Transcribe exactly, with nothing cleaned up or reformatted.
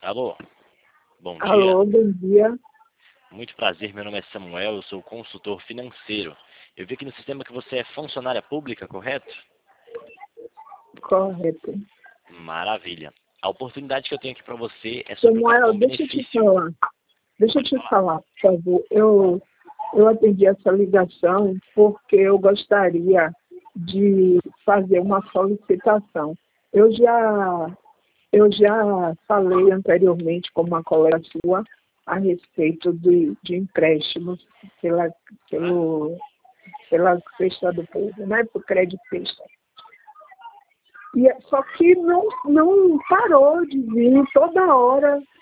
Alô, bom dia. Alô, bom dia. Muito prazer, meu nome é Samuel, eu sou consultor financeiro. Eu vi aqui no sistema que você é funcionária pública, correto? Correto. Maravilha. A oportunidade que eu tenho aqui para você é sobre o Samuel, cartão deixa eu te benefício. falar. Deixa eu Pode te falar. falar, por favor. Eu, eu atendi essa ligação porque eu gostaria de fazer uma solicitação. Eu já, eu já falei anteriormente com uma colega sua a respeito de, de empréstimos pela, pelo, pela Cesta do Povo, né? Por crédito Cesta. E, é- só que não, não parou de vir toda hora.